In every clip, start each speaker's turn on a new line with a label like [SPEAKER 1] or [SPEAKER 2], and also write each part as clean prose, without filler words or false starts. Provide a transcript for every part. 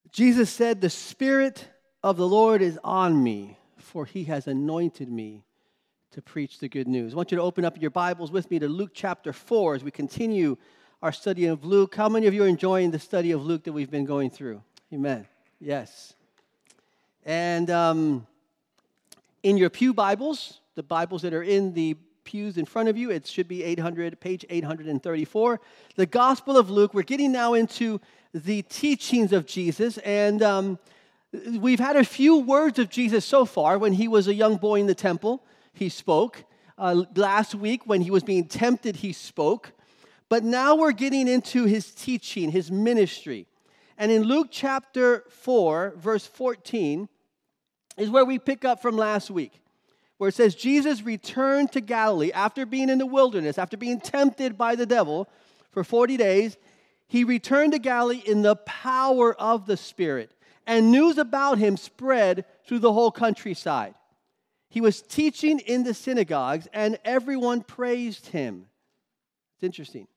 [SPEAKER 1] Jesus said, "The Spirit of the Lord is on me, for he has anointed me to preach the good news." I want you to open up your Bibles with me to Luke chapter 4 as we continue our study of Luke. How many of you are enjoying the study of Luke that we've been going through? Amen. Yes. And in your pew Bibles, the Bibles that are in the pews in front of you, it should be page 834. The Gospel of Luke. We're getting now into the teachings of Jesus, and we've had a few words of Jesus so far. When he was a young boy in the temple, he spoke. Last week, when he was being tempted, he spoke. But now we're getting into his teaching, his ministry. And in Luke chapter 4, verse 14, is where we pick up from last week, where it says, Jesus returned to Galilee after being in the wilderness, after being tempted by the devil for 40 days. He returned to Galilee in the power of the Spirit, and news about him spread through the whole countryside. He was teaching in the synagogues, and everyone praised him. It's interesting.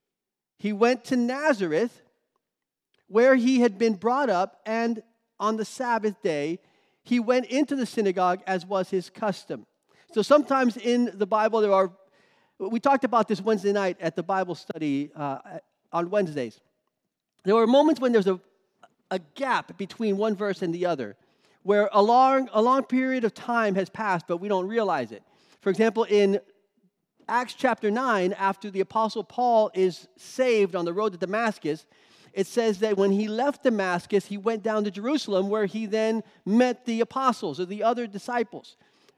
[SPEAKER 1] He went to Nazareth, where he had been brought up, and on the Sabbath day, he went into the synagogue as was his custom. So sometimes in the Bible, we talked about this Wednesday night at the Bible study on Wednesdays. There were moments when there's a gap between one verse and the other, where a long period of time has passed, but we don't realize it. For example, in Acts chapter 9, after the Apostle Paul is saved on the road to Damascus, it says that when he left Damascus, he went down to Jerusalem, where he then met the apostles or the other disciples.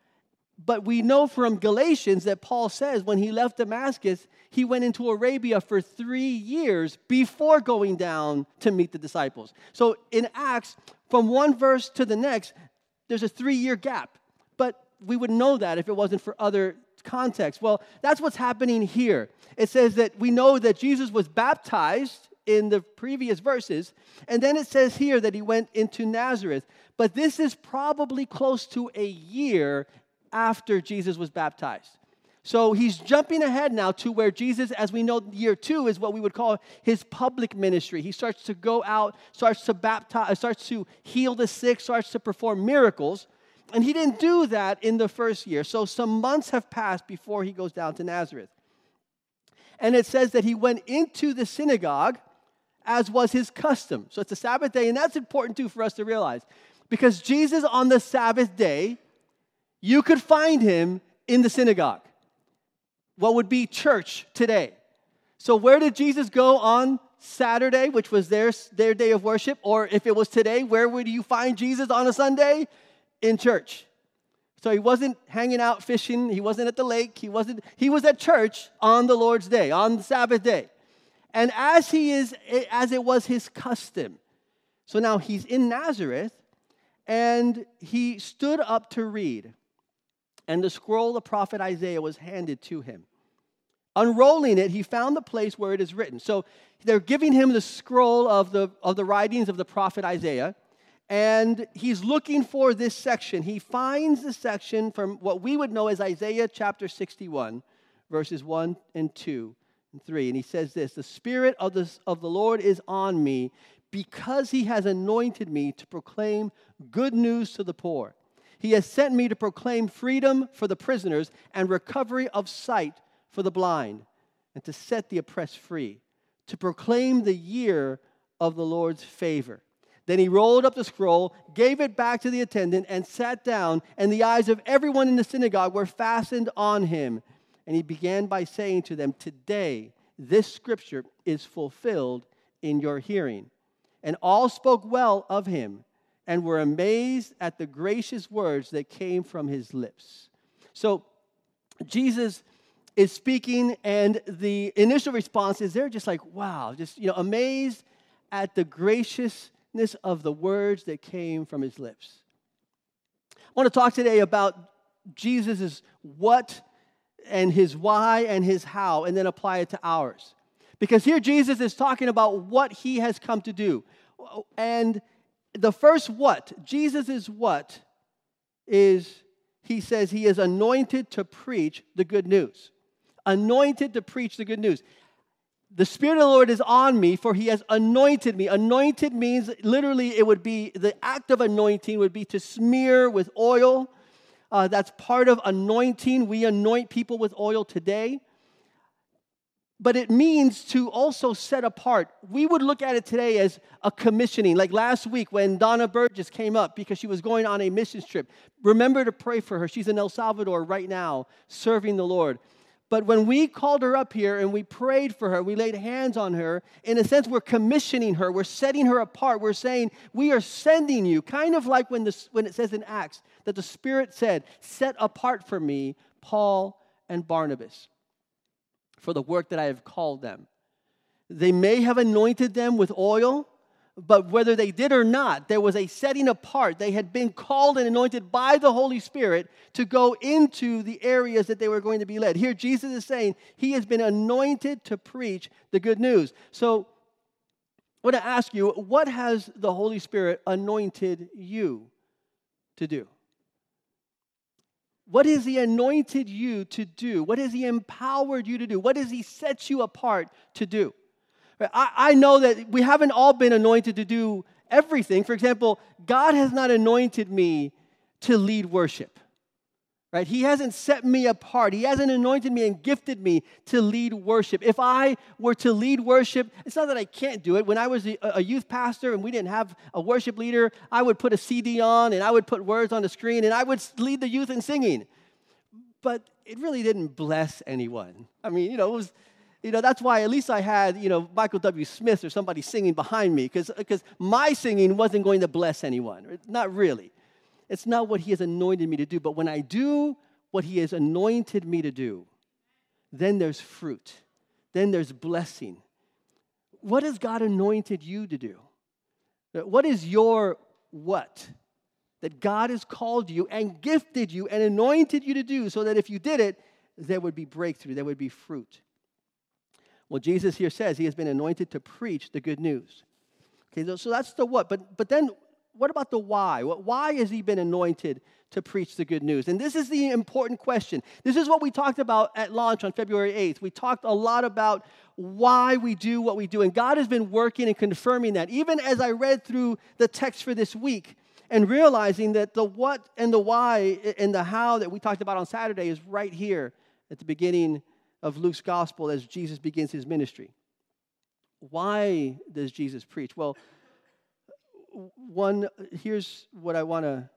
[SPEAKER 1] But we know from Galatians that Paul says when he left Damascus, he went into Arabia for 3 years before going down to meet the disciples. So in Acts, from one verse to the next, there's a 3-year gap. But we would know that if it wasn't for other context. Well, that's what's happening here. It says that we know that Jesus was baptized in the previous verses, and then it says here that he went into Nazareth. But this is probably close to a year after Jesus was baptized. So he's jumping ahead now to where Jesus, as we know, year 2 is what we would call his public ministry. He starts to go out, starts to baptize, starts to heal the sick, starts to perform miracles. And he didn't do that in the first year. So some months have passed before he goes down to Nazareth. And it says that he went into the synagogue as was his custom. So it's a Sabbath day, and that's important too for us to realize. Because Jesus on the Sabbath day, you could find him in the synagogue. What would be church today. So where did Jesus go on Saturday, which was their day of worship? Or if it was today, where would you find Jesus on a Sunday? In church. So he wasn't hanging out fishing. He wasn't at the lake. He was at church on the Lord's day, on the Sabbath day. And as it was his custom. So now he's in Nazareth, and he stood up to read. And the scroll of the prophet Isaiah was handed to him. Unrolling it, he found the place where it is written. So they're giving him the scroll of the writings of the prophet Isaiah. And he's looking for this section. He finds the section from what we would know as Isaiah chapter 61, verses 1 and 2 and 3. And he says this, "The Spirit of the Lord is on me, because he has anointed me to proclaim good news to the poor. He has sent me to proclaim freedom for the prisoners and recovery of sight for the blind, and to set the oppressed free, to proclaim the year of the Lord's favor." Then he rolled up the scroll, gave it back to the attendant, and sat down, and the eyes of everyone in the synagogue were fastened on him. And he began by saying to them, "Today this scripture is fulfilled in your hearing." And all spoke well of him, and were amazed at the gracious words that came from his lips. So Jesus is speaking, and the initial response is they're just like, wow, just amazed at the graciousness of the words that came from his lips. I want to talk today about Jesus' what and his why and his how, and then apply it to ours. Because here Jesus is talking about what he has come to do. And the first what, Jesus' what, is he says he is anointed to preach the good news. Anointed to preach the good news. The Spirit of the Lord is on me, for he has anointed me. Anointed means, literally, it would be, the act of anointing would be to smear with oil. That's part of anointing. We anoint people with oil today. But it means to also set apart. We would look at it today as a commissioning. Like last week when Donna Burgess came up because she was going on a missions trip. Remember to pray for her. She's in El Salvador right now, serving the Lord. But when we called her up here and we prayed for her, we laid hands on her, in a sense, we're commissioning her. We're setting her apart. We're saying, we are sending you, kind of like when it says in Acts that the Spirit said, set apart for me Paul and Barnabas for the work that I have called them. They may have anointed them with oil, but whether they did or not, there was a setting apart. They had been called and anointed by the Holy Spirit to go into the areas that they were going to be led. Here, Jesus is saying he has been anointed to preach the good news. So, I want to ask you, what has the Holy Spirit anointed you to do? What has he anointed you to do? What has he empowered you to do? What has he set you apart to do? I know that we haven't all been anointed to do everything. For example, God has not anointed me to lead worship. Right? He hasn't set me apart. He hasn't anointed me and gifted me to lead worship. If I were to lead worship, it's not that I can't do it. When I was a youth pastor and we didn't have a worship leader, I would put a CD on and I would put words on the screen and I would lead the youth in singing. But it really didn't bless anyone. I mean, it was... that's why at least I had, Michael W. Smith or somebody singing behind me, because my singing wasn't going to bless anyone. Not really. It's not what he has anointed me to do. But when I do what he has anointed me to do, then there's fruit. Then there's blessing. What has God anointed you to do? What is your what that God has called you and gifted you and anointed you to do, so that if you did it, there would be breakthrough, there would be fruit? Well, Jesus here says he has been anointed to preach the good news. Okay, so that's the what. But then what about the why? Why has he been anointed to preach the good news? And this is the important question. This is what we talked about at launch on February 8th. We talked a lot about why we do what we do. And God has been working and confirming that. Even as I read through the text for this week and realizing that the what and the why and the how that we talked about on Saturday is right here at the beginning of Luke's gospel as Jesus begins his ministry. Why does Jesus preach? Well, here's what I want to...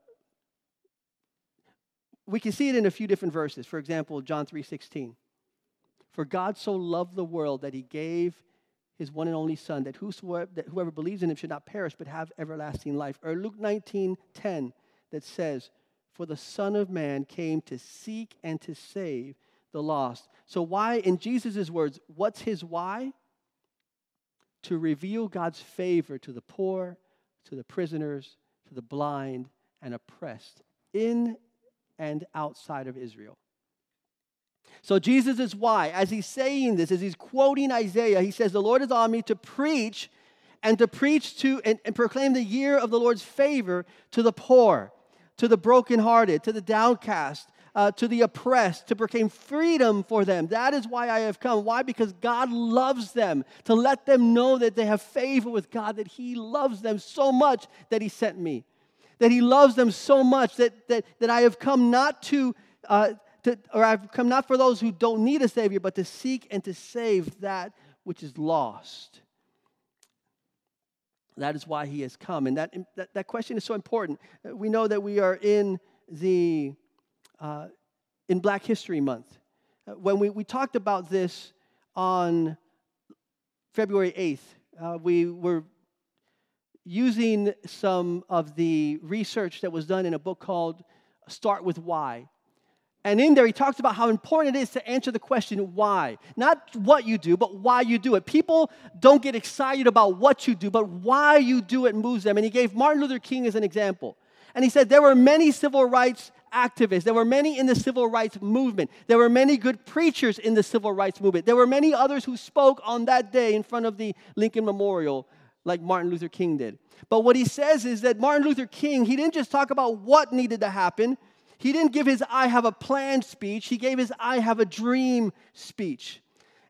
[SPEAKER 1] We can see it in a few different verses. For example, John 3:16. For God so loved the world that he gave his one and only Son, that whoever believes in him should not perish but have everlasting life. Or Luke 19:10 that says, for the Son of Man came to seek and to save the lost. So why, in Jesus' words, what's his why? To reveal God's favor to the poor, to the prisoners, to the blind, and oppressed in and outside of Israel. So Jesus' why, as he's saying this, as he's quoting Isaiah, he says, the Lord is on me to preach and proclaim the year of the Lord's favor to the poor, to the brokenhearted, to the downcast, to the oppressed, to proclaim freedom for them. That is why I have come. Why? Because God loves them, to let them know that they have favor with God, that he loves them so much that he sent me, that he loves them so much that I have come not I've come not for those who don't need a Savior, but to seek and to save that which is lost. That is why he has come. And that question is so important. We know that we are in Black History Month. When we talked about this on February 8th, we were using some of the research that was done in a book called Start With Why. And in there, he talks about how important it is to answer the question, why? Not what you do, but why you do it. People don't get excited about what you do, but why you do it moves them. And he gave Martin Luther King as an example. And he said there were many civil rights activists. There were many in the civil rights movement. There were many good preachers in the civil rights movement. There were many others who spoke on that day in front of the Lincoln Memorial, like Martin Luther King did. But what he says is that Martin Luther King, he didn't just talk about what needed to happen. He didn't give his I have a plan speech. He gave his I have a dream speech.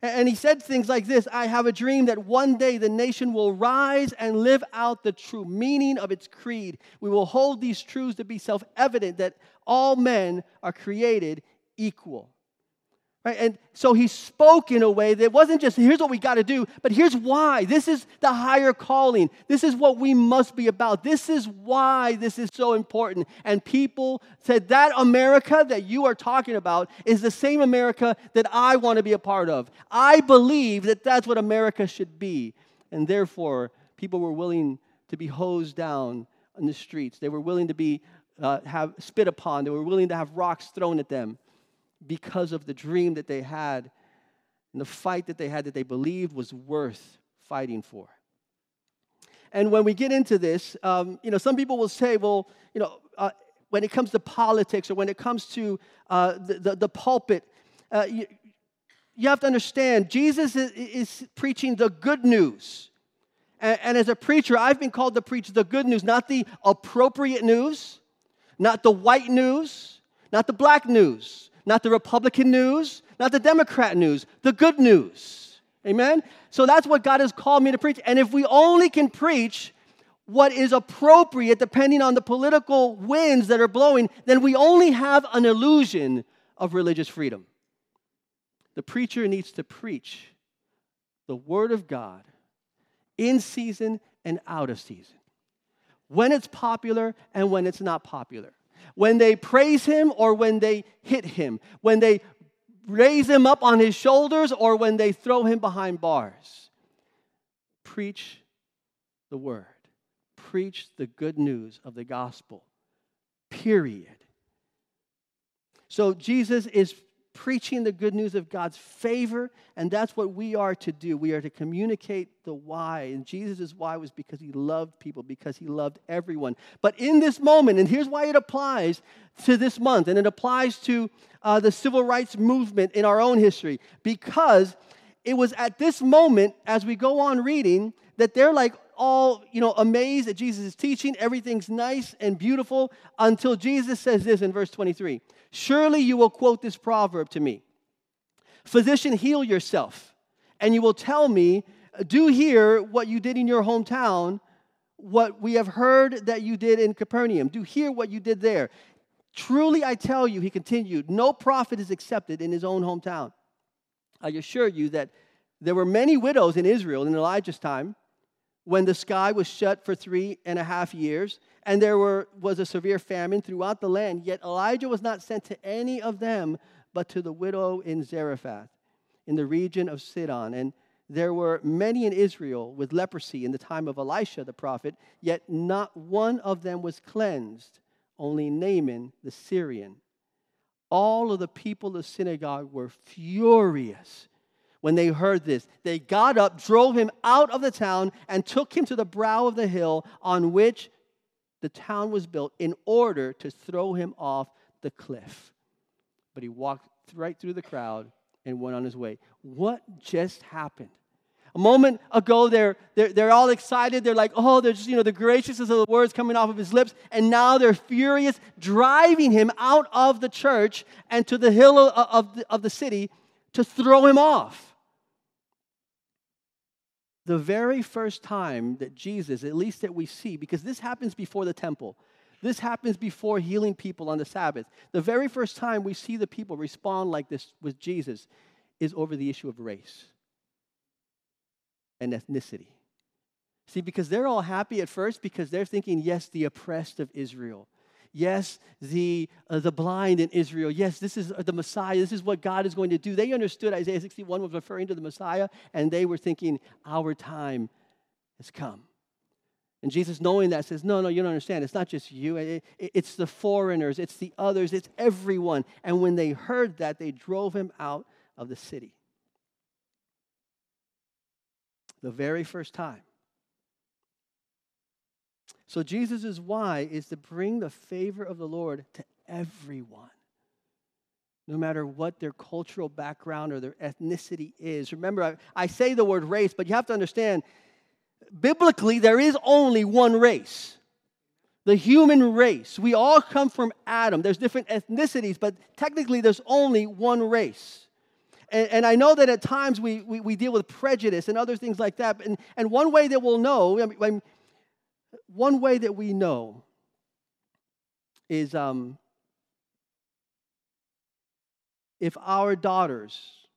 [SPEAKER 1] And he said things like this: I have a dream that one day the nation will rise and live out the true meaning of its creed. We will hold these truths to be self-evident, that all men are created equal. Right? And so he spoke in a way that wasn't just, here's what we got to do, but here's why. This is the higher calling. This is what we must be about. This is why this is so important. And people said, that America that you are talking about is the same America that I want to be a part of. I believe that that's what America should be. And therefore, people were willing to be hosed down on the streets. They were willing to be have spit upon. They were willing to have rocks thrown at them, because of the dream that they had and the fight that they had that they believed was worth fighting for. And when we get into this, some people will say, well, when it comes to politics or when it comes to the pulpit, you have to understand, Jesus is preaching the good news. And as a preacher, I've been called to preach the good news, not the appropriate news, not the white news, not the black news, not the Republican news, not the Democrat news, the good news. Amen? So that's what God has called me to preach. And if we only can preach what is appropriate depending on the political winds that are blowing, then we only have an illusion of religious freedom. The preacher needs to preach the Word of God in season and out of season, when it's popular and when it's not popular. When they praise him or when they hit him. When they raise him up on his shoulders or when they throw him behind bars. Preach the word. Preach the good news of the gospel. Period. So Jesus is preaching the good news of God's favor, and that's what we are to do. We are to communicate the why, and Jesus' why was because he loved people, because he loved everyone. But in this moment, and here's why it applies to this month, and it applies to the civil rights movement in our own history, because it was at this moment, as we go on reading, that they're like all, amazed at Jesus' teaching. Everything's nice and beautiful until Jesus says this in verse 23. Surely you will quote this proverb to me. Physician, heal yourself. And you will tell me, do here what you did in your hometown, what we have heard that you did in Capernaum. Do here what you did there. Truly I tell you, he continued, no prophet is accepted in his own hometown. I assure you that there were many widows in Israel in Elijah's time, when the sky was shut for 3.5 years, and there was a severe famine throughout the land. Yet Elijah was not sent to any of them, but to the widow in Zarephath, in the region of Sidon. And there were many in Israel with leprosy in the time of Elisha the prophet, yet not one of them was cleansed, only Naaman the Syrian. All of the people of the synagogue were furious when they heard this. They got up, drove him out of the town, and took him to the brow of the hill on which the town was built in order to throw him off the cliff. But he walked right through the crowd and went on his way. What just happened? A moment ago, they're all excited. They're like, oh, there's just, the graciousness of the words coming off of his lips. And now they're furious, driving him out of the church and to the hill of the city to throw him off. The very first time that Jesus, at least that we see, because this happens before the temple, this happens before healing people on the Sabbath, the very first time we see the people respond like this with Jesus is over the issue of race and ethnicity. See, because they're all happy at first because they're thinking, yes, the oppressed of Israel. Yes, the blind in Israel. Yes, this is the Messiah. This is what God is going to do. They understood Isaiah 61 was referring to the Messiah, and they were thinking, our time has come. And Jesus, knowing that, says, no, you don't understand. It's not just you. It's the foreigners. It's the others. It's everyone. And when they heard that, they drove him out of the city. The very first time. So Jesus' why is to bring the favor of the Lord to everyone, no matter what their cultural background or their ethnicity is. Remember, I say the word race, but you have to understand, biblically, there is only one race, the human race. We all come from Adam. There's different ethnicities, but technically there's only one race. And I know that at times we deal with prejudice and other things like that. And one way that we'll know, one way that we know is if our daughters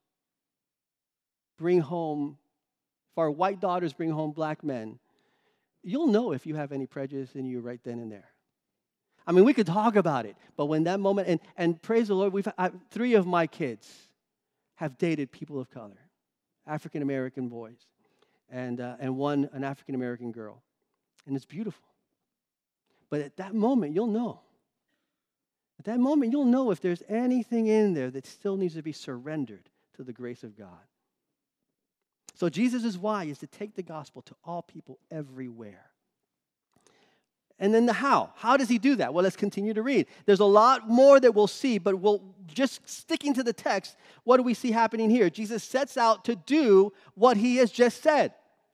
[SPEAKER 1] bring home, if our white daughters bring home black men, you'll know if you have any prejudice in you right then and there. I mean, we could talk about it, but when that moment, and praise the Lord, 3 of my kids have dated people of color, African-American boys, and one, an African-American girl. And it's beautiful. But at that moment, you'll know. At that moment, you'll know if there's anything in there that still needs to be surrendered to the grace of God. So Jesus' why is to take the gospel to all people everywhere. And then the how. How does he do that? Well, let's continue to read. There's a lot more that we'll see, but we'll just sticking to the text, what do we see happening here? Jesus sets out to do what he has just said.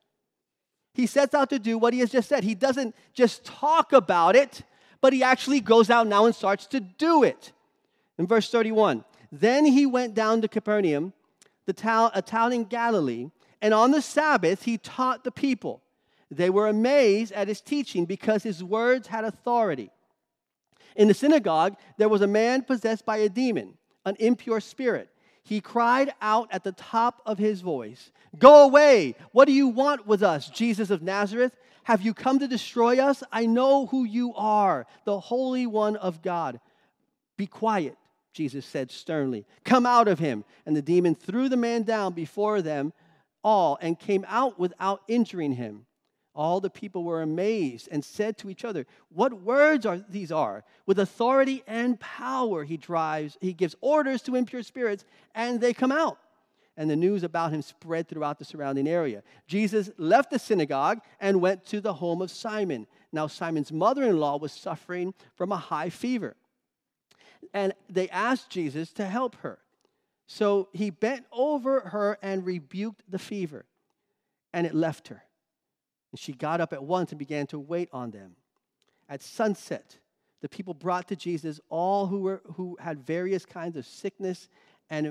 [SPEAKER 1] He sets out to do what he has just said. He doesn't just talk about it, but he actually goes out now and starts to do it. In verse 31, then he went down to Capernaum, a town in Galilee, and on the Sabbath he taught the people. They were amazed at his teaching because his words had authority. In the synagogue, there was a man possessed by a demon, an impure spirit. He cried out at the top of his voice, "Go away! What do you want with us, Jesus of Nazareth? Have you come to destroy us? I know who you are, the Holy One of God." "Be quiet," Jesus said sternly. "Come out of him." And the demon threw the man down before them all and came out without injuring him. All the people were amazed and said to each other, "What words are these? With authority and power he gives orders to impure spirits, and they come out." And the news about him spread throughout the surrounding area. Jesus left the synagogue and went to the home of Simon. Now Simon's mother-in-law was suffering from a high fever, and they asked Jesus to help her. So he bent over her and rebuked the fever, and it left her. And she got up at once and began to wait on them. At sunset, the people brought to Jesus all who had various kinds of sickness, and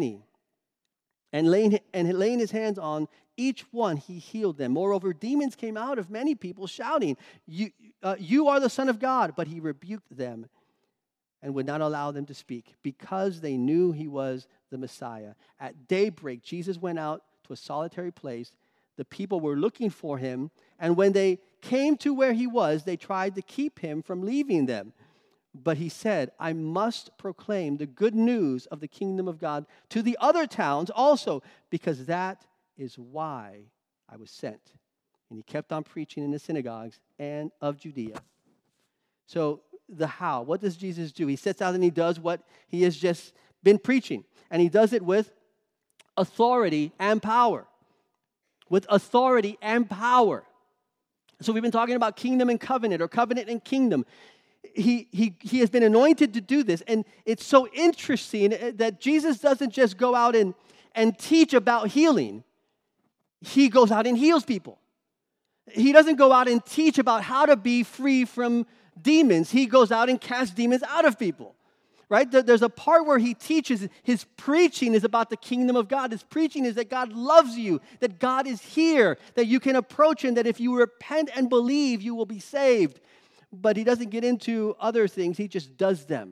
[SPEAKER 1] laying his hands on each one, he healed them. Moreover, demons came out of many people, shouting, "You are the Son of God." But he rebuked them and would not allow them to speak, because they knew he was the Messiah. At daybreak, Jesus went out to a solitary place. The people were looking for him, and when they came to where he was, they tried to keep him from leaving them. But he said, "I must proclaim the good news of the kingdom of God to the other towns also, because that is why I was sent." And he kept on preaching in the synagogues and of Judea. So the how. What does Jesus do? He sets out and he does what he has just been preaching. And he does it with authority and power. With authority and power. So we've been talking about kingdom and covenant, or covenant and kingdom. He has been anointed to do this. And it's so interesting that Jesus doesn't just go out and teach about healing. He goes out and heals people. He doesn't go out and teach about how to be free from demons. He goes out and casts demons out of people. Right? There's a part where he teaches, his preaching is about the kingdom of God. His preaching is that God loves you, that God is here, that you can approach him, that if you repent and believe, you will be saved. But he doesn't get into other things. He just does them.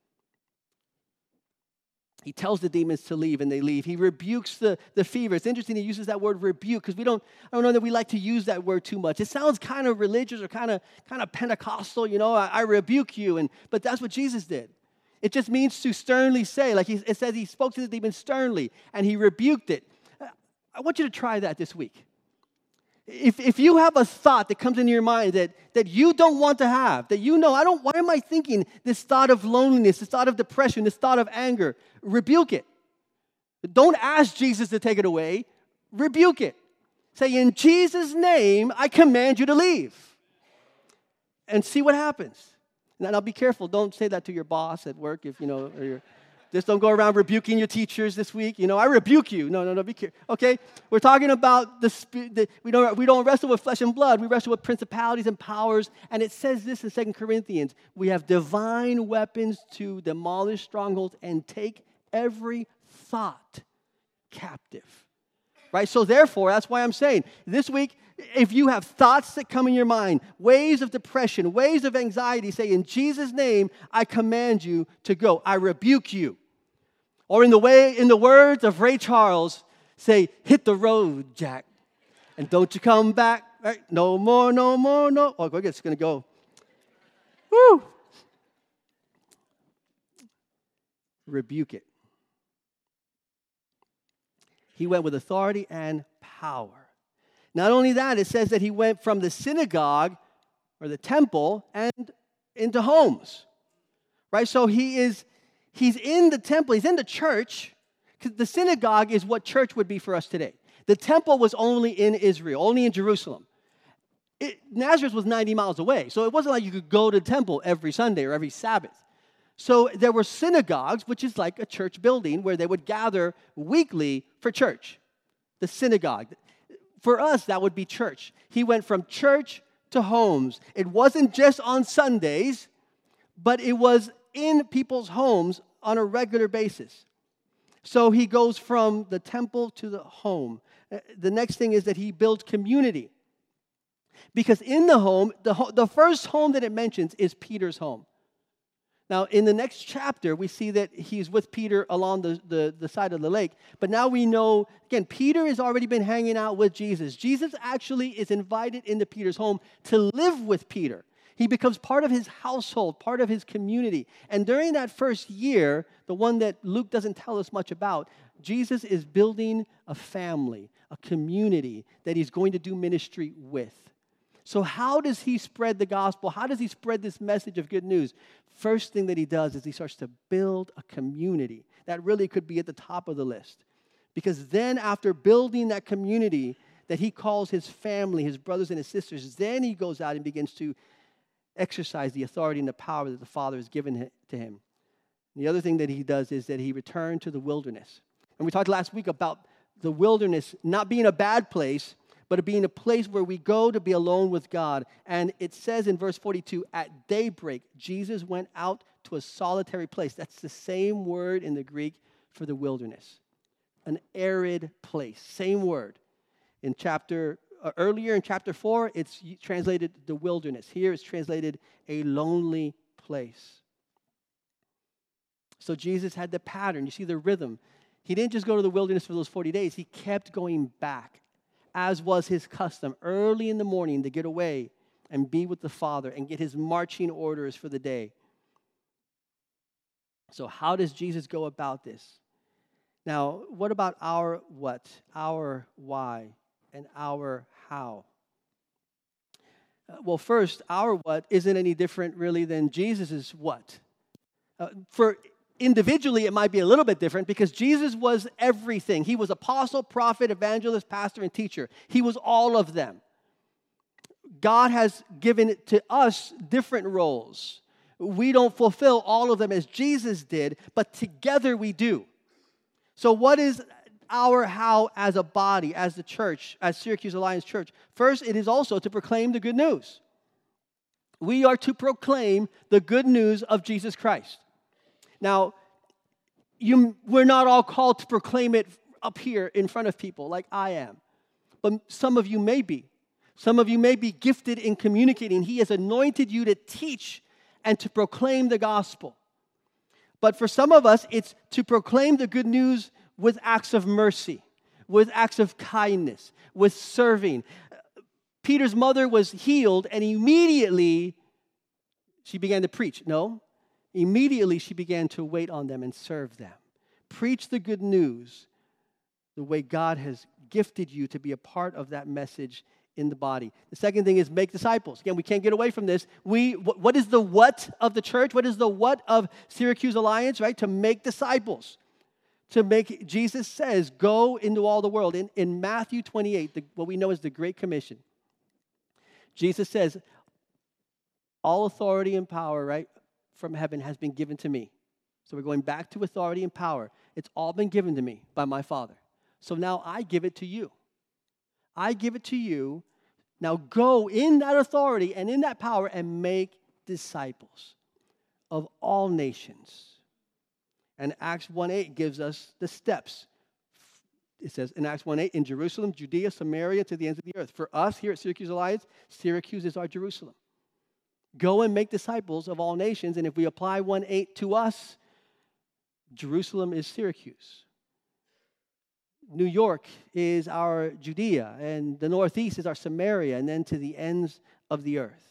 [SPEAKER 1] He tells the demons to leave, and they leave. He rebukes the fever. It's interesting he uses that word rebuke, because I don't know that we like to use that word too much. It sounds kind of religious or kind of Pentecostal, I rebuke you. But that's what Jesus did. It just means to sternly say, like it says he spoke to the demon sternly, and he rebuked it. I want you to try that this week. If you have a thought that comes into your mind that you don't want to have, that why am I thinking this thought of loneliness, this thought of depression, this thought of anger? Rebuke it. Don't ask Jesus to take it away. Rebuke it. Say, "In Jesus' name, I command you to leave." And see what happens. Now be careful. Don't say that to your boss at work just don't go around rebuking your teachers this week. I rebuke you. No, be careful. Okay? We're talking about the spirit. We don't wrestle with flesh and blood. We wrestle with principalities and powers. And it says this in 2 Corinthians. We have divine weapons to demolish strongholds and take every thought captive. Right? So therefore, that's why I'm saying this week, if you have thoughts that come in your mind, waves of depression, waves of anxiety, say, in Jesus' name, I command you to go. I rebuke you. Or in the words of Ray Charles, say, hit the road, Jack. And don't you come back. Right? No more, no more, no. Oh, it's going to go. Woo! Rebuke it. He went with authority and power. Not only that, it says that he went from the synagogue or the temple and into homes. Right? So he's in the temple, he's in the church, because the synagogue is what church would be for us today. The temple was only in Israel, only in Jerusalem. Nazareth was 90 miles away, so it wasn't like you could go to the temple every Sunday or every Sabbath. So there were synagogues, which is like a church building where they would gather weekly for church. The synagogue. For us, that would be church. He went from church to homes. It wasn't just on Sundays, but it was in people's homes on a regular basis. So he goes from the temple to the home. The next thing is that he builds community. Because in the home, the first home that it mentions is Peter's home. Now, in the next chapter, we see that he's with Peter along the side of the lake. But now we know, again, Peter has already been hanging out with Jesus. Jesus actually is invited into Peter's home to live with Peter. He becomes part of his household, part of his community. And during that first year, the one that Luke doesn't tell us much about, Jesus is building a family, a community that he's going to do ministry with. So how does he spread the gospel? How does he spread this message of good news? First thing that he does is he starts to build a community. That really could be at the top of the list. Because then after building that community that he calls his family, his brothers and his sisters, then he goes out and begins to exercise the authority and the power that the Father has given to him. The other thing that he does is that he returned to the wilderness. And we talked last week about the wilderness not being a bad place, but it being a place where we go to be alone with God. And it says in verse 42, at daybreak, Jesus went out to a solitary place. That's the same word in the Greek for the wilderness. An arid place. Same word. Earlier in chapter 4, it's translated the wilderness. Here it's translated a lonely place. So Jesus had the pattern. You see the rhythm. He didn't just go to the wilderness for those 40 days. He kept going back, as was his custom, early in the morning to get away and be with the Father and get his marching orders for the day. So how does Jesus go about this? Now, what about our what, our why, and our how? Well, first, our what isn't any different really than Jesus' what. For individually, it might be a little bit different because Jesus was everything. He was apostle, prophet, evangelist, pastor, and teacher. He was all of them. God has given to us different roles. We don't fulfill all of them as Jesus did, but together we do. So what is our how as a body, as the church, as Syracuse Alliance Church? First, it is also to proclaim the good news. We are to proclaim the good news of Jesus Christ. Now, we're not all called to proclaim it up here in front of people like I am. But some of you may be. Some of you may be gifted in communicating. He has anointed you to teach and to proclaim the gospel. But for some of us, it's to proclaim the good news with acts of mercy, with acts of kindness, with serving. Peter's mother was healed, and immediately she began to preach. No. Immediately, she began to wait on them and serve them. Preach the good news the way God has gifted you to be a part of that message in the body. The second thing is make disciples. Again, we can't get away from this. What is the what of the church? What is the what of Syracuse Alliance, right? To make disciples. Jesus says, go into all the world. In Matthew 28, what we know as the Great Commission, Jesus says, all authority and power, right, from heaven has been given to me. So we're going back to authority and power. It's all been given to me by my Father. So now I give it to you. I give it to you. Now go in that authority and in that power and make disciples of all nations. And Acts 1:8 gives us the steps. It says in Acts 1:8, in Jerusalem, Judea, Samaria, to the ends of the earth. For us here at Syracuse Alliance, Syracuse is our Jerusalem. Go and make disciples of all nations. And if we apply 1:8 to us, Jerusalem is Syracuse. New York is our Judea, and the Northeast is our Samaria, and then to the ends of the earth.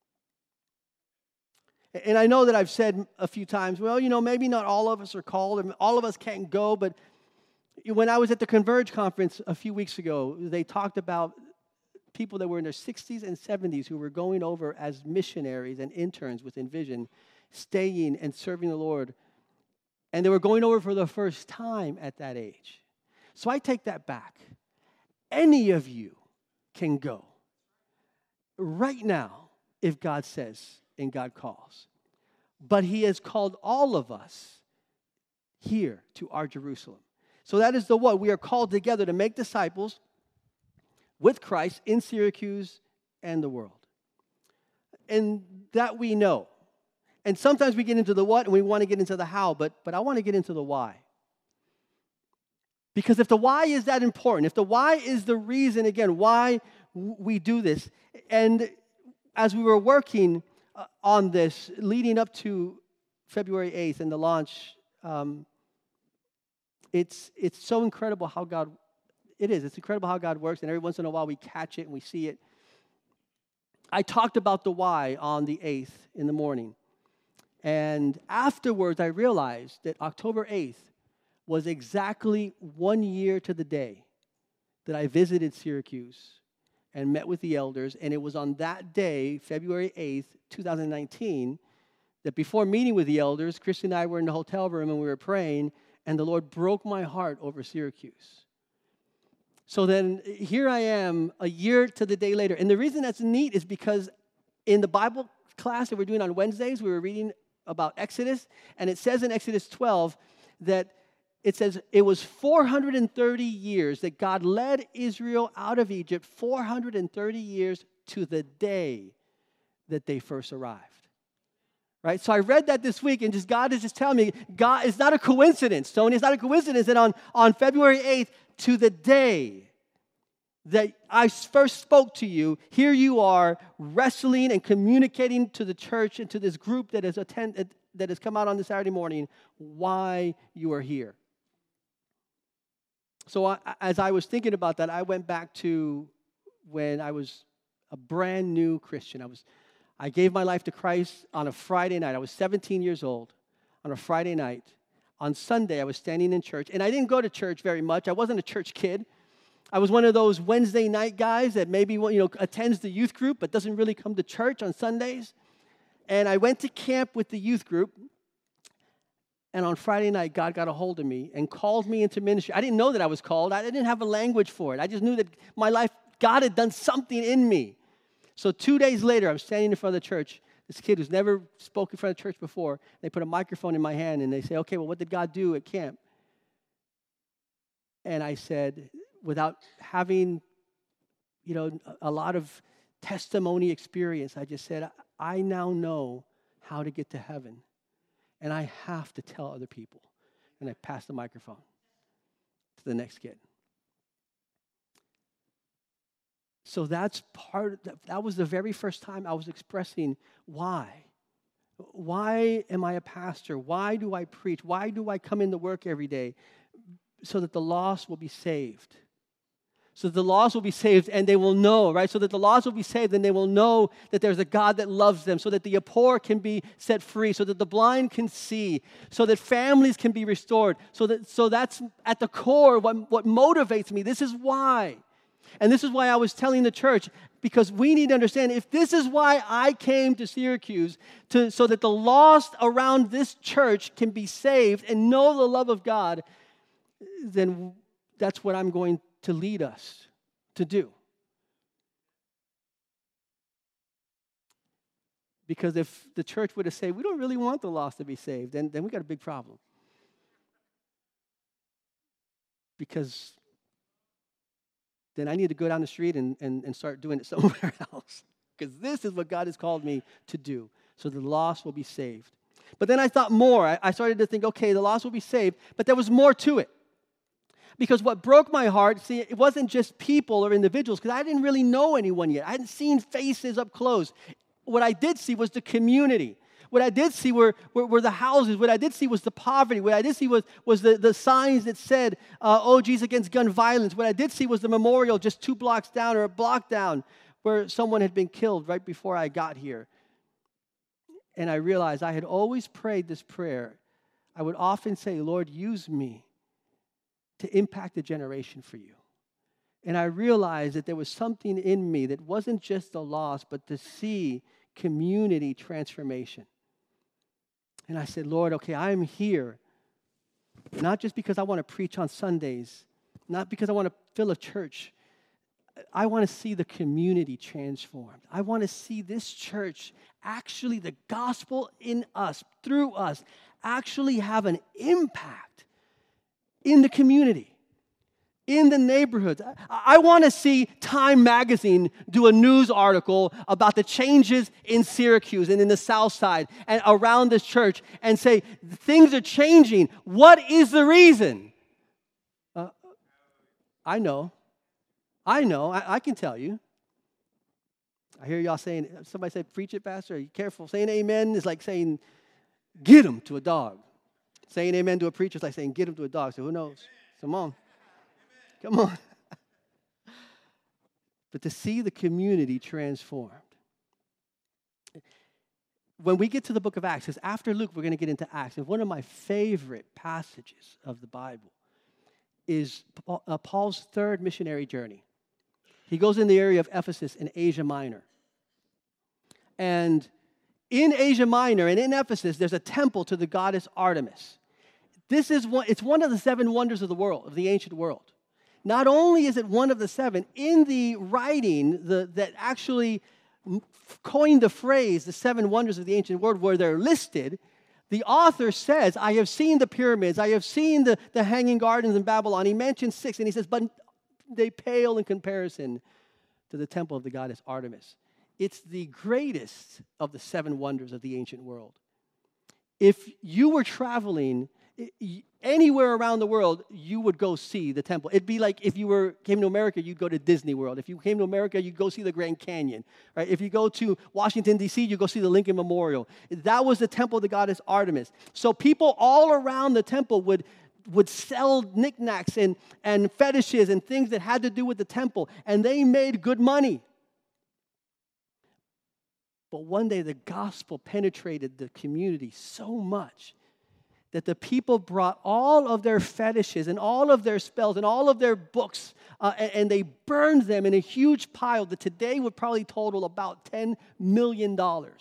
[SPEAKER 1] And I know that I've said a few times, well, maybe not all of us are called, and all of us can't go, but when I was at the Converge conference a few weeks ago, they talked about people that were in their 60s and 70s who were going over as missionaries and interns with Envision, staying and serving the Lord. And they were going over for the first time at that age. So I take that back. Any of you can go right now if God says and God calls. But He has called all of us here to our Jerusalem. So that is the what? We are called together to make disciples with Christ in Syracuse and the world. And that we know. And sometimes we get into the what and we want to get into the how, but I want to get into the why. Because if the why is that important, if the why is the reason, again, why we do this, and as we were working on this, leading up to February 8th and the launch, it's so incredible how God, it's incredible how God works, and every once in a while we catch it and we see it. I talked about the why on the 8th in the morning, and afterwards I realized that October 8th was exactly 1 year to the day that I visited Syracuse and met with the elders, and it was on that day, February 8th, 2019, that before meeting with the elders, Christy and I were in the hotel room and we were praying, and the Lord broke my heart over Syracuse. So then here I am a year to the day later. And the reason that's neat is because in the Bible class that we're doing on Wednesdays, we were reading about Exodus, and it says in Exodus 12 that it says it was 430 years that God led Israel out of Egypt, 430 years to the day that they first arrived. Right? So I read that this week, and God is just telling me, God, it's not a coincidence, Tony. It's not a coincidence that on February 8th, to the day that I first spoke to you, here you are wrestling and communicating to the church and to this group that has come out on this Saturday morning why you are here. So as I was thinking about that, I went back to when I was a brand new Christian. I gave my life to Christ on a Friday night. I was 17 years old on a Friday night. On Sunday, I was standing in church, and I didn't go to church very much. I wasn't a church kid. I was one of those Wednesday night guys that maybe attends the youth group but doesn't really come to church on Sundays. And I went to camp with the youth group, and on Friday night, God got a hold of me and called me into ministry. I didn't know that I was called. I didn't have a language for it. I just knew that my life, God had done something in me. So 2 days later, I'm standing in front of the church. This kid who's never spoken in front of church before, they put a microphone in my hand, and they say, okay, well, what did God do at camp? And I said, without having, a lot of testimony experience, I just said, I now know how to get to heaven, and I have to tell other people. And I passed the microphone to the next kid. So that was the very first time I was expressing why. Why am I a pastor? Why do I preach? Why do I come into work every day? So that the lost will be saved. So that the lost will be saved and they will know, right? So that the lost will be saved and they will know that there's a God that loves them. So that the poor can be set free. So that the blind can see. So that families can be restored. So that's at the core what motivates me. This is why. And this is why I was telling the church, because we need to understand, if this is why I came to Syracuse, so that the lost around this church can be saved and know the love of God, then that's what I'm going to lead us to do. Because if the church were to say, we don't really want the lost to be saved, then we got a big problem. Because then I need to go down the street and start doing it somewhere else. Because this is what God has called me to do, so the lost will be saved. But then I thought more. I started to think, okay, the lost will be saved, but there was more to it. Because what broke my heart, see, it wasn't just people or individuals, because I didn't really know anyone yet. I hadn't seen faces up close. What I did see was the community. What I did see were the houses. What I did see was the poverty. What I did see was the signs that said, OGs against gun violence. What I did see was the memorial just 2 blocks down or a block down where someone had been killed right before I got here. And I realized I had always prayed this prayer. I would often say, Lord, use me to impact a generation for you. And I realized that there was something in me that wasn't just the loss, but to see community transformation. And I said, Lord, okay, I'm here, not just because I want to preach on Sundays, not because I want to fill a church. I want to see the community transformed. I want to see this church, actually the gospel in us, through us, actually have an impact in the community, in the neighborhoods. I want to see Time Magazine do a news article about the changes in Syracuse and in the South Side and around this church and say, things are changing. What is the reason? I know. I can tell you. I hear y'all saying, somebody said, preach it, Pastor. Are you careful? Saying amen is like saying, get him to a dog. Saying amen to a preacher is like saying, get him to a dog. So who knows? Come on. Come on. But to see the community transformed. When we get to the book of Acts, because after Luke, we're going to get into Acts. And one of my favorite passages of the Bible is Paul's 3rd missionary journey. He goes in the area of Ephesus in Asia Minor. And in Asia Minor and in Ephesus, there's a temple to the goddess Artemis. It's one of the 7 wonders of the world, of the ancient world. Not only is it one of the 7, in the writing that actually coined the phrase, the 7 wonders of the ancient world, where they're listed, the author says, I have seen the pyramids, I have seen the hanging gardens in Babylon. He mentions 6, and he says, but they pale in comparison to the temple of the goddess Artemis. It's the greatest of the 7 wonders of the ancient world. If you were traveling anywhere around the world, you would go see the temple. It'd be like if you came to America, you'd go to Disney World. If you came to America, you'd go see the Grand Canyon. Right? If you go to Washington, D.C., you go see the Lincoln Memorial. That was the temple of the goddess Artemis. So people all around the temple would sell knickknacks and fetishes and things that had to do with the temple, and they made good money. But one day the gospel penetrated the community so much that the people brought all of their fetishes and all of their spells and all of their books, and they burned them in a huge pile that today would probably total about $10 million.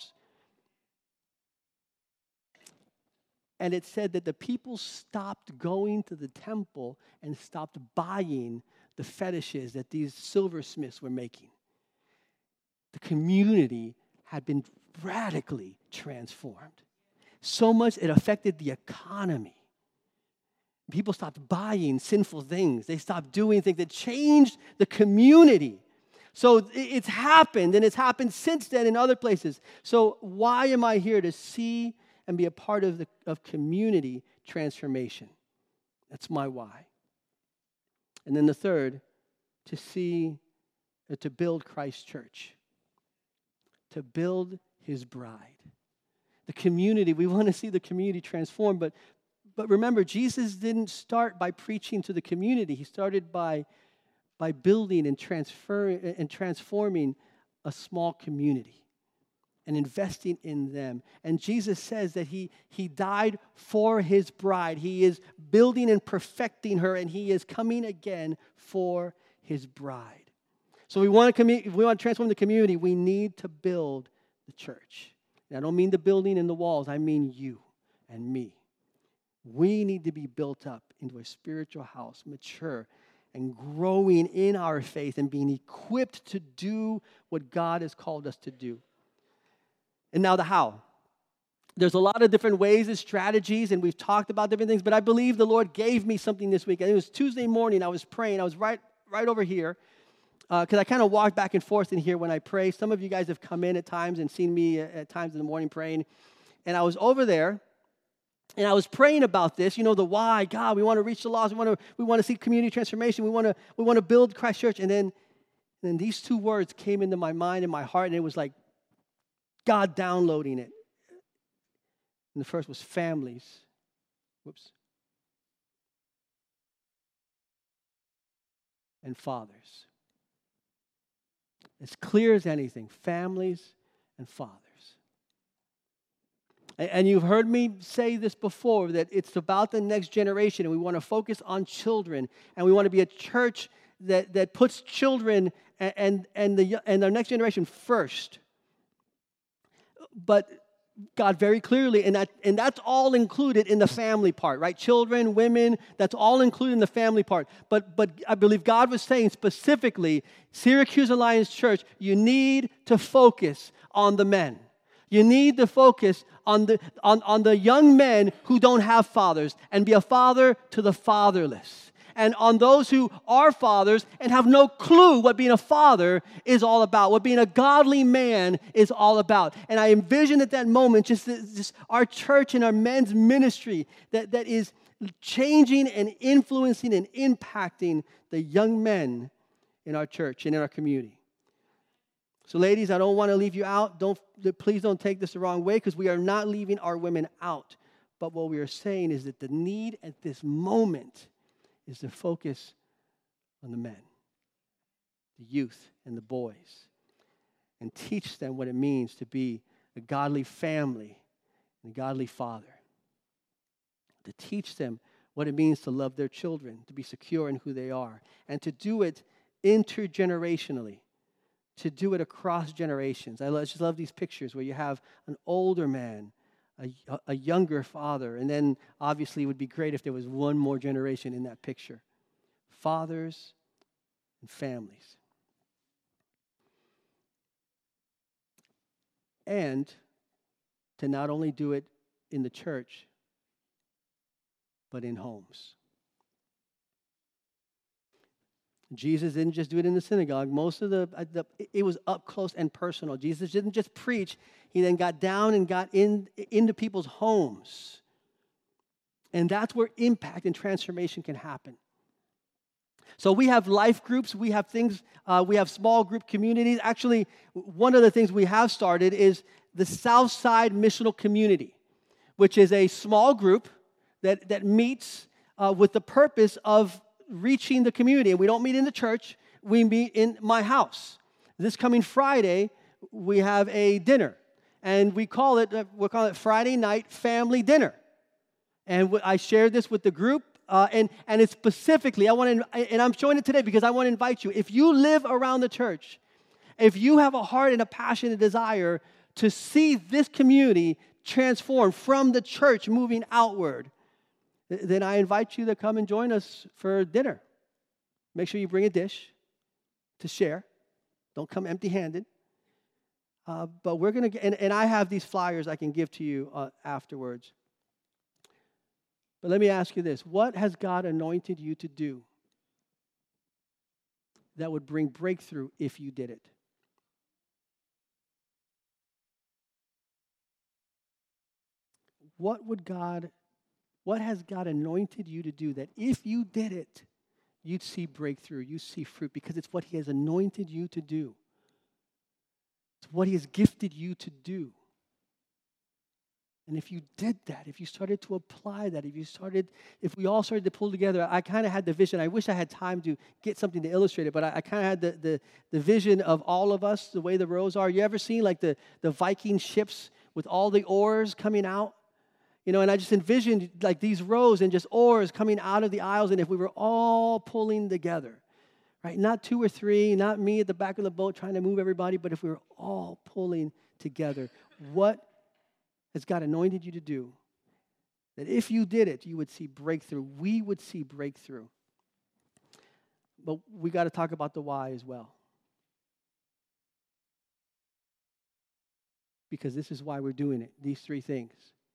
[SPEAKER 1] And it said that the people stopped going to the temple and stopped buying the fetishes that these silversmiths were making. The community had been radically transformed. So much it affected the economy. People stopped buying sinful things. They stopped doing things that changed the community. So it's happened, and it's happened since then in other places. So why am I here? To see and be a part of community transformation. That's my why. And then the third, to build Christ's church. To build his bride. The community, we want to see the community transformed, but remember, Jesus didn't start by preaching to the community. He started by building and transforming a small community and investing in them. And Jesus says that he died for his bride. He is building and perfecting her, and he is coming again for his bride. So if we want to transform the community, we need to build the church. And I don't mean the building and the walls. I mean you and me. We need to be built up into a spiritual house, mature, and growing in our faith and being equipped to do what God has called us to do. And now the how. There's a lot of different ways and strategies, and we've talked about different things, but I believe the Lord gave me something this week. And it was Tuesday morning. I was praying. I was right over here. Because I kind of walk back and forth in here when I pray. Some of you guys have come in at times and seen me at times in the morning praying. And I was over there, And I was praying about this, the why. God, we want to reach the lost. We want to see community transformation. We want to build Christ Church. And then these two words came into my mind and my heart, and it was like God downloading it. And the first was families. Whoops. And fathers. As clear as anything, families and fathers. And you've heard me say this before, that it's about the next generation, and we want to focus on children, and we want to be a church that puts children and our next generation first. But God very clearly, and that's all included in the family part, right? Children, women, that's all included in the family part. But I believe God was saying specifically, Syracuse Alliance Church, you need to focus on the men. You need to focus on the young men who don't have fathers, and be a father to the fatherless. And on those who are fathers and have no clue what being a father is all about, what being a godly man is all about. And I envision at that moment just our church and our men's ministry that is changing and influencing and impacting the young men in our church and in our community. So ladies, I don't want to leave you out. Please don't take this the wrong way, because we are not leaving our women out. But what we are saying is that the need at this moment is to focus on the men, the youth and the boys, and teach them what it means to be a godly family and a godly father. To teach them what it means to love their children, to be secure in who they are, and to do it intergenerationally, to do it across generations. I just love these pictures where you have an older man, a younger father, and then obviously it would be great if there was one more generation in that picture. Fathers and families. And to not only do it in the church, but in homes. Jesus didn't just do it in the synagogue. Most of it was up close and personal. Jesus didn't just preach. He then got down and got into people's homes. And that's where impact and transformation can happen. So we have life groups. We have things. We have small group communities. Actually, one of the things we have started is the Southside Missional Community, which is a small group that meets with the purpose of reaching the community. And we don't meet in the church. We meet in my house. This coming Friday, we have a dinner. And we'll call it Friday Night Family Dinner. And I shared this with the group. And it's specifically, and I'm showing it today because I want to invite you. If you live around the church, if you have a heart and a passion and desire to see this community transform from the church moving outward, then I invite you to come and join us for dinner. Make sure you bring a dish to share. Don't come empty-handed. But we're going to, and I have these flyers I can give to you afterwards. But let me ask you this. What has God anointed you to do that would bring breakthrough if you did it? What has God anointed you to do that if you did it, you'd see breakthrough, you'd see fruit, because it's what He has anointed you to do. It's what He has gifted you to do. And if you did that, if you started to apply that, if we all started to pull together, I kind of had the vision. I wish I had time to get something to illustrate it, but I kind of had the vision of all of us, the way the rows are. You ever seen like the Viking ships with all the oars coming out? And I just envisioned like these rows and just oars coming out of the aisles, and if we were all pulling together, right? Not two or three, not me at the back of the boat trying to move everybody, but if we were all pulling together, what has God anointed you to do that if you did it, you would see breakthrough? We would see breakthrough. But we got to talk about the why as well. Because this is why we're doing it, these three things.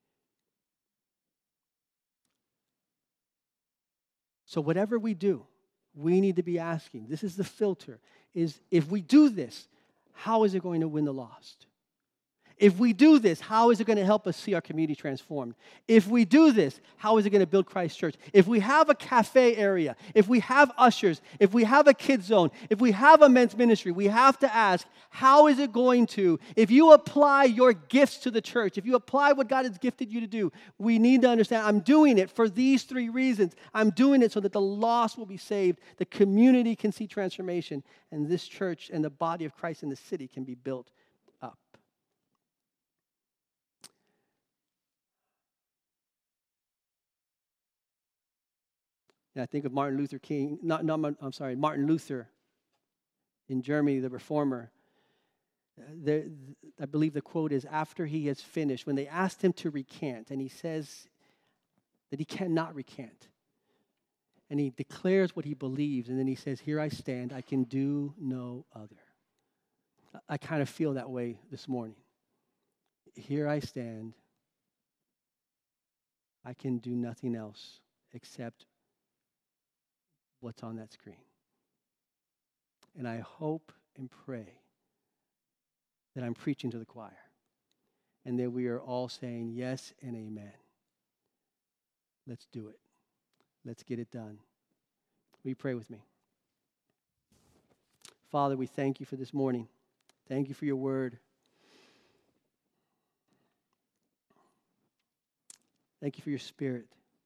[SPEAKER 1] So whatever we do, we need to be asking, this is the filter, is if we do this, how is it going to win the lost? If we do this, how is it going to help us see our community transformed? If we do this, how is it going to build Christ Church? If we have a cafe area, if we have ushers, if we have a kids zone, if we have a men's ministry, we have to ask, how is it going to, if you apply your gifts to the church, if you apply what God has gifted you to do, we need to understand, I'm doing it for these 3 reasons. I'm doing it so that the lost will be saved, the community can see transformation, and this church and the body of Christ in the city can be built up. And I think of Martin Luther King, Martin Luther in Germany, the reformer. I believe the quote is, after he has finished, when they asked him to recant, and he says that he cannot recant. And he declares what he believes, and then he says, here I stand, I can do no other. I kind of feel that way this morning. Here I stand, I can do nothing else except what's on that screen. And I hope and pray that I'm preaching to the choir and that we are all saying yes and amen. Let's do it. Let's get it done. Will you pray with me? Father, we thank you for this morning. Thank you for your word. Thank you for your Spirit.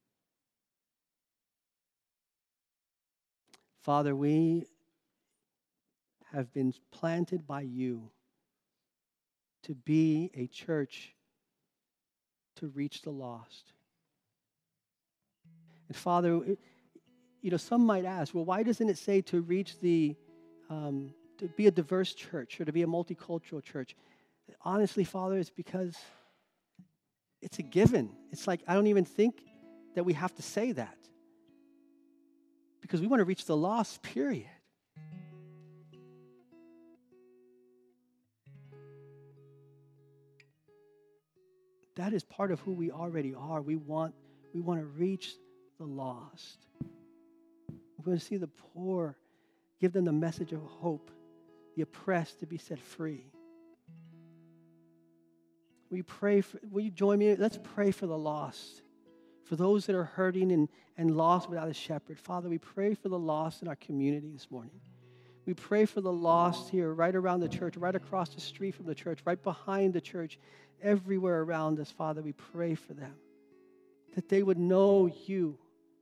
[SPEAKER 1] Father, we have been planted by you to be a church to reach the lost. And Father, some might ask, well, why doesn't it say to reach to be a diverse church or to be a multicultural church? Honestly, Father, it's because it's a given. It's like I don't even think that we have to say that. Because we want to reach the lost, period. That is part of who we already are. We want to reach the lost. We want to see the poor, give them the message of hope, the oppressed to be set free. Will you join me? Let's pray for the lost. For those that are hurting and lost without a shepherd. Father, we pray for the lost in our community this morning. We pray for the lost here, right around the church, right across the street from the church, right behind the church, everywhere around us. Father, we pray for them, that they would know you,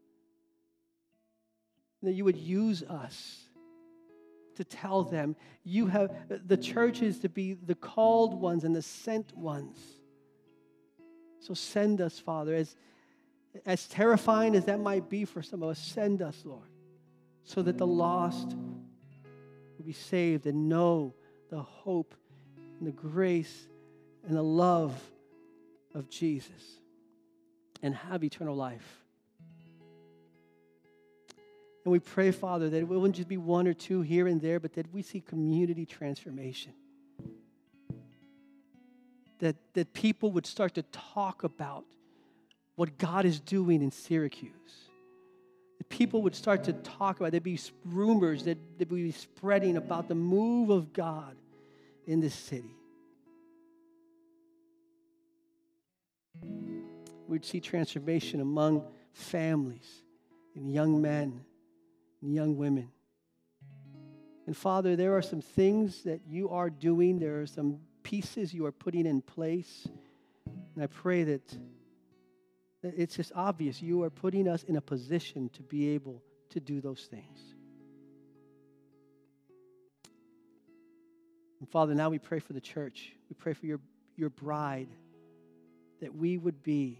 [SPEAKER 1] that you would use us to tell them you have the churches to be the called ones and the sent ones. So send us, Father, as terrifying as that might be for some of us, send us, Lord, so that the lost will be saved and know the hope and the grace and the love of Jesus and have eternal life. And we pray, Father, that it wouldn't just be 1 or 2 here and there, but that we see community transformation. That people would start to talk about what God is doing in Syracuse. That people would start to talk about, there'd be rumors that would be spreading about the move of God in this city. We'd see transformation among families and young men and young women. And Father, there are some things that you are doing. There are some pieces you are putting in place. And I pray that it's just obvious you are putting us in a position to be able to do those things. And Father, now we pray for the church. We pray for your bride, that we would be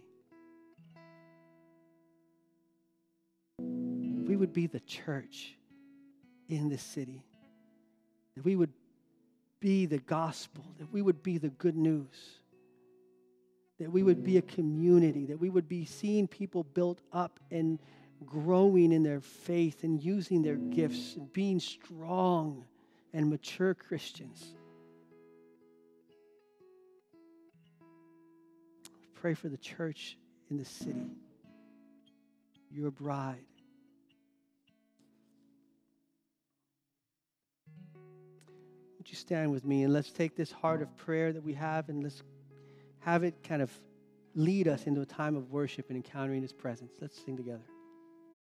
[SPEAKER 1] the church in this city. That we would be the gospel. That we would be the good news. That we would be a community. That we would be seeing people built up and growing in their faith and using their gifts and being strong and mature Christians. Pray for the church in the city, your bride. would you stand with me and let's take this heart of prayer that we have and let's have it kind of lead us into a time of worship and encountering His presence. Let's sing together.